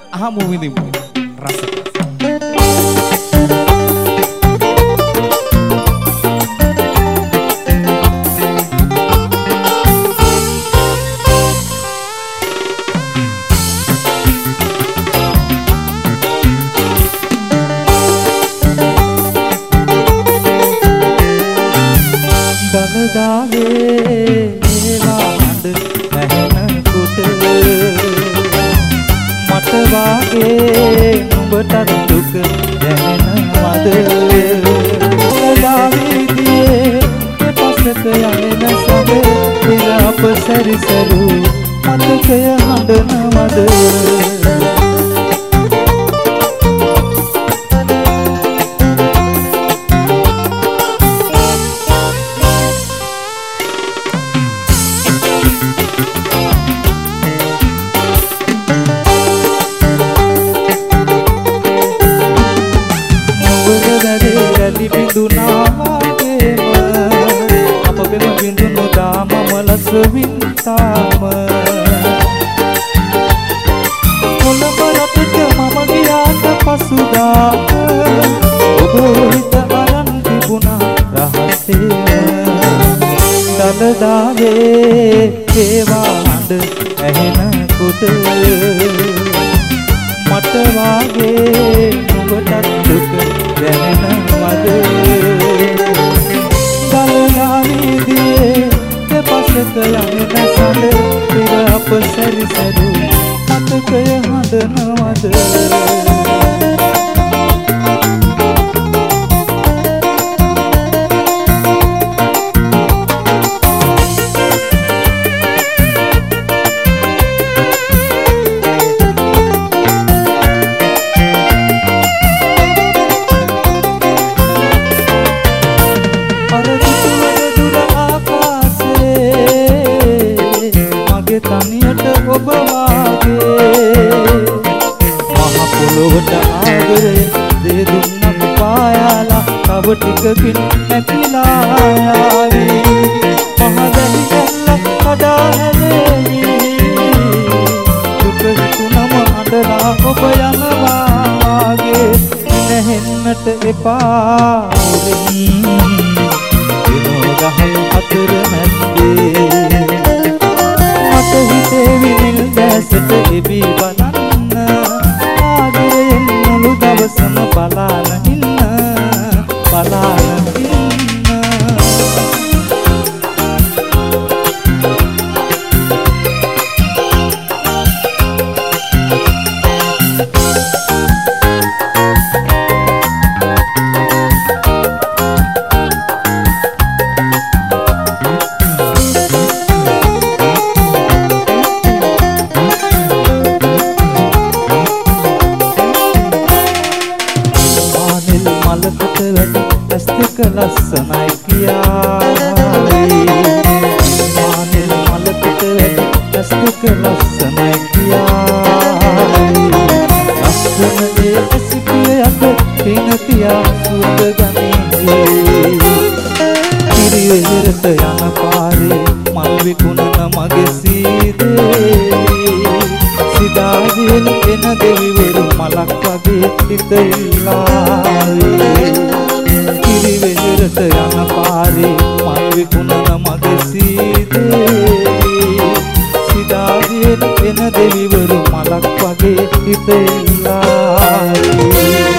අහමු විඳිමු රස. දලදාගේ ඒවාඳ නැහෙනකොට මට වාගේ නුඹටත් දුක දැනෙනවද? දලදාවේදී පසක යන සමේ ඉර අප සැරිසරු මතකය හඬනවද? වින්තාම කොළඹ රටට මම ගියාට පසුදා ඔබ හිත අරන් තිබුණා රහසේ. දලදාගේ ඒවා හඬ ඇහෙනකොට මට වාගේ නුඹටත් දුක දැනෙනවද? දලදාවේදී පසක යන සඳ ඉර අප සැරිසරු මතකය හඬනවද? තනියට ඔබ වාගේ මහ පොළොවට ආදරය දේ දුන්නක් පායාලා තව ටිකකින් නැතිලා යාවි. මහ දැලි ඇල්ලක් කඩා හැලෙමි දුක හිතුනම අඬලා ඔබ යනවා වාගේ නැහෙන්නට එපා විනෝදහල් අතර නැද්දේ හිතේ විනිල් දැසට එබී බලන්න ආදරයෙන් මුළු දවසම බලාන ඉන්න ලස්සනයි කියායි මානෙල් මලකට ඇස් දෙක ලස්සනයි කියායි ලස්සන ඒ ඇසිපිය අත පින තියා සුද ගනින්නේ කිරිවෙහෙරට යන පාරේ මල් විකුණන මගේ සීදේ සිතාදීන එන දෙවිවරු මලක් වගේ හිත ඉල්ලාවේ කිරිවෙහෙරට යන පාරේ මල් විකුණන මගේ සීදේ සිතාදීන එන දෙවිවරු මලක් වගේ හිත ඉල්ලාවේ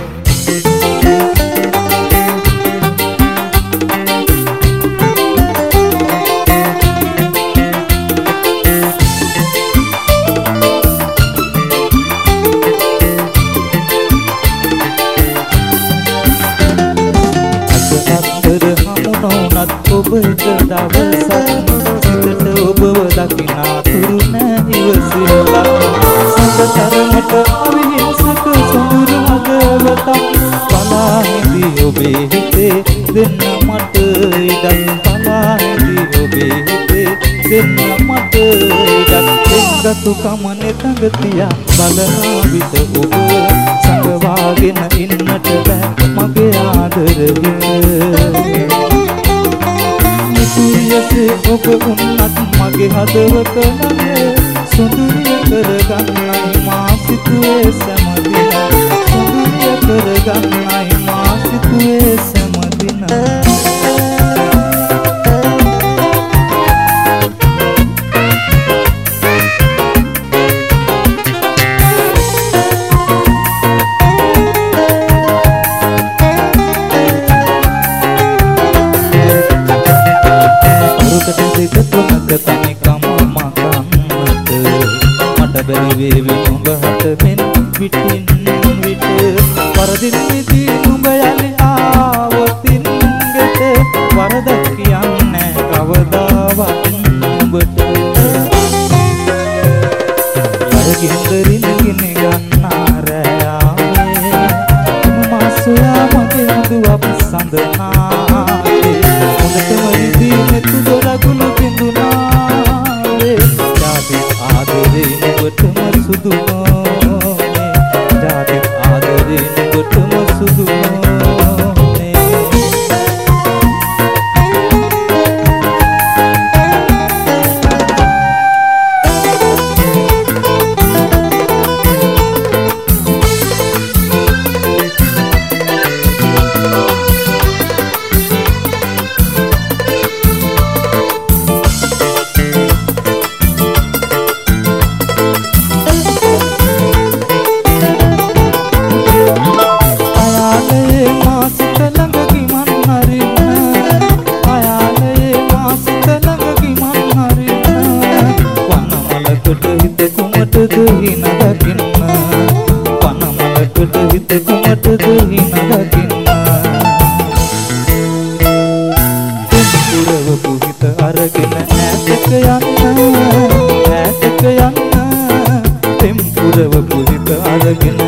ඔබ එක දවසක් සිතට ඔබව දකිනා තුරු නෑ ඉවසිලා සඳතරමට අවිහිංසක සොඳුරු මගවතක් බලා හිඳි ඔබේ හිතේ දෙන්න මට ඉඩක් බලා හිඳි ඔබේ හිතේ දෙන්න මට ඉඩක් එක්ගතුකම නෙතඟ තියා බලනා විට ඔබ සඟවාගෙන ඉන්නට බෑ මගේ ආදරය සුරියසේ ඔබ උන්නත් මගේ හදවත ළඟ සොඳුරිය කරගන්නයි මා සිතුවේ සෑම දින සුදුරිය කරගන්නයි මා සිතුවේ සෑම දින වේවි නුඹ හටමින් විටින් විට වරදින් විදි නුඹ යලි ආවතින් ගෙට වරදක් කියන්නේ කවදාවත් නුඹට වරගින්දරින් ගිනි ගන්නා රෑයාවේ මාසයා මගේ හඳු අපසඳනාවේ හොඳටම විදි මෙතු දොරගුළු බිඳුනාවේ ජාති ආදරේ නුඹටම සුදුමෝනේ ජාති ආදරේ නුඹටම සුදුමෝනේ again